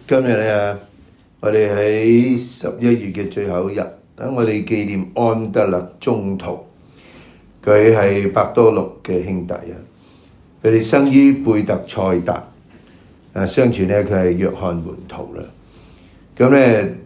今日咧，我哋喺11月嘅最後一日，等我哋紀念安德肋宗徒。佢係伯多祿嘅兄弟啊，佢哋生於貝特賽達。相傳咧佢係約翰門徒啦。咁咧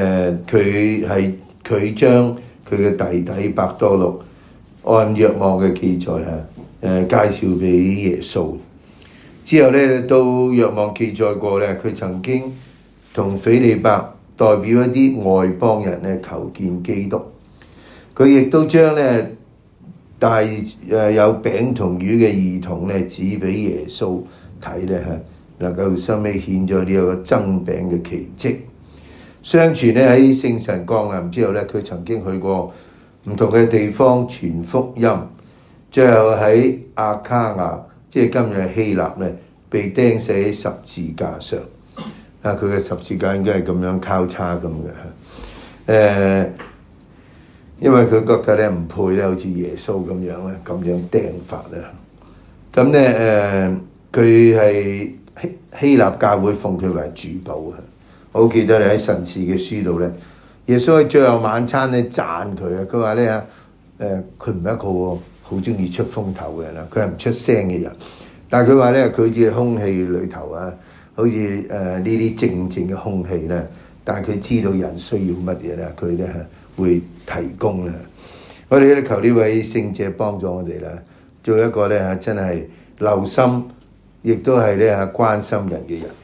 佢將佢嘅弟弟伯多祿按若望嘅記載介紹俾耶穌。之後咧，都若望記載過咧，佢曾經同腓利伯代表一啲外邦人咧求見基督。佢亦都將咧帶有餅同魚嘅兒童咧指俾耶穌睇咧，能夠收尾顯咗呢一個增餅嘅奇蹟。相傳咧喺聖神降臨之後咧，佢曾經去過唔同嘅地方傳福音，最後喺亞卡亞，即係今日嘅希臘咧，被釘死喺十字架上。佢嘅十字架應該係咁樣交叉咁嘅。因為佢覺得咧唔配咧，好似耶穌咁樣咧，咁樣釘法啦。咁咧佢係希臘教會奉佢為主保啊。我好記得你喺神視嘅書度咧，耶穌喺最後晚餐咧讚佢啊。佢話咧佢唔係一個好中意出風頭嘅人啦，佢係唔出聲嘅人。但係佢話咧，佢似空氣裏頭啊，好似呢啲靜靜嘅空氣咧。但係佢知道人需要乜嘢咧，佢咧會提供啦。我哋咧求呢位聖者幫助我哋啦，做一個咧真係留心，亦都係咧關心人嘅人。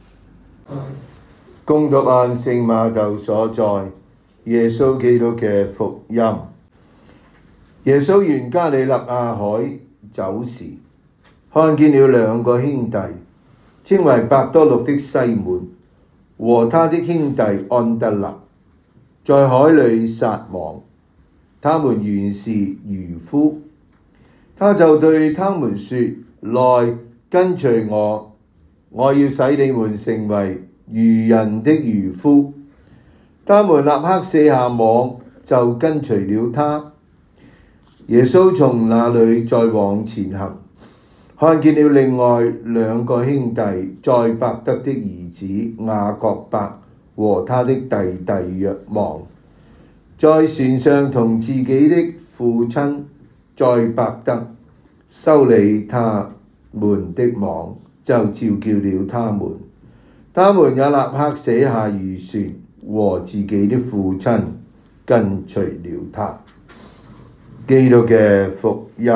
恭讀按聖馬竇所載耶穌基督嘅福音。耶穌沿加里肋亞海走時，看見了兩個兄弟，稱為伯多祿的西門和他的兄弟安德肋，在海裏撒網。他們原是漁夫。他就對他們說：來跟隨我，我要使你們成為漁人的漁夫。他們立刻卸下網，就跟隨了他。耶穌從那裏再往前行，看見了另外兩個兄弟，載伯德的兒子雅各伯和他的弟弟若望，在船上同自己的父親載伯德修理他們的網，就召叫了他們。他們也立刻捨下漁船和自己的父親，跟隨了他。基督嘅福音。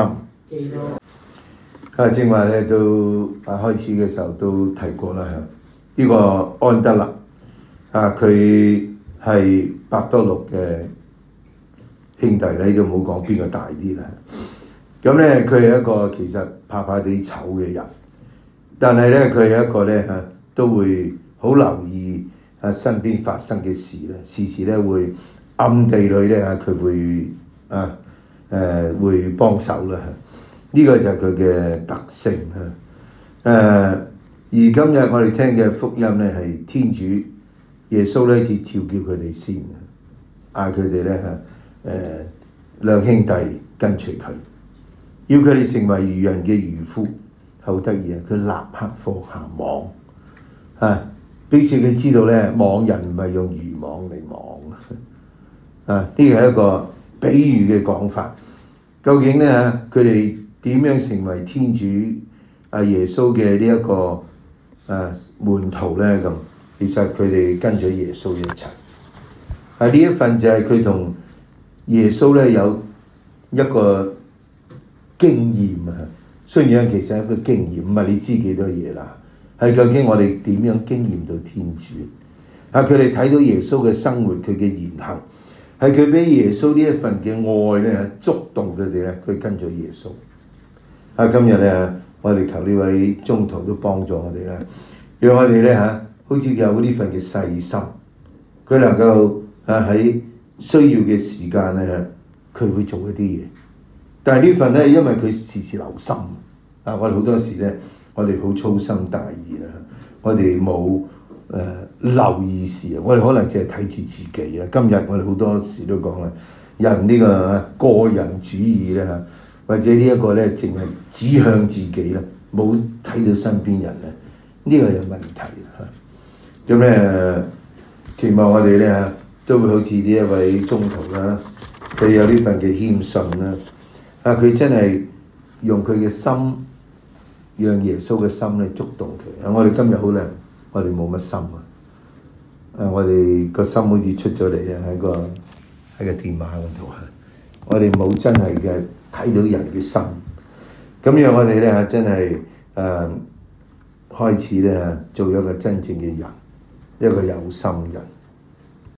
正話咧都開始嘅時候都提過啦，呢個安德肋佢係伯多祿嘅兄弟咧，都冇講邊個大啲啦。咁咧佢係一個其實怕怕地醜嘅人，但係咧佢係一個咧都會好留意身邊發生嘅事咧，時時咧會暗地裏咧佢會幫手啦。呢個就係佢嘅特性而今日我哋聽嘅福音咧係天主耶穌咧就召叫佢哋先，嗌佢哋咧兩兄弟跟隨佢，要佢哋成為漁人嘅漁夫。好得意啊！佢立刻放下網表示佢知道咧網人唔係用漁網嚟網呢個係一個比喻嘅講法。究竟咧佢哋點樣成為天主耶穌嘅呢一個門徒咧？咁其實佢哋跟咗耶穌一齊。呢一份就係佢同耶穌咧有一個經驗信仰其實係一個經驗，唔係你知幾多嘢啦，係究竟我哋點樣經驗到天主？佢哋睇到耶穌嘅生活，佢嘅言行，係佢俾耶穌呢一份嘅愛咧觸動佢哋咧，佢跟咗耶穌。今日咧，我哋求呢位宗徒都幫助我哋咧，讓我哋咧好似有呢份嘅細心，佢能夠喺需要嘅時間咧，佢會做一啲嘢。但係呢份咧，因為佢時時留心我哋好多時咧，我哋好粗心大意啦，我哋冇留意事啊，我哋可能淨係睇住自己啊。今日我哋好多時都講啦，人呢個人主義咧或者呢一個咧，淨係指向自己啦，冇睇到身邊人咧，呢個有問題咁咧期望我哋咧都會好似呢一位宗徒啦，佢有呢份嘅謙遜啦，佢真係用佢嘅心，讓耶穌嘅心咧觸動佢。我哋今日好靚，我哋冇乜心我哋個心好似出咗嚟喺個電話嗰度我哋冇真係嘅睇到人嘅心。咁讓我哋咧真係開始咧做一個真正嘅人，一個有心人。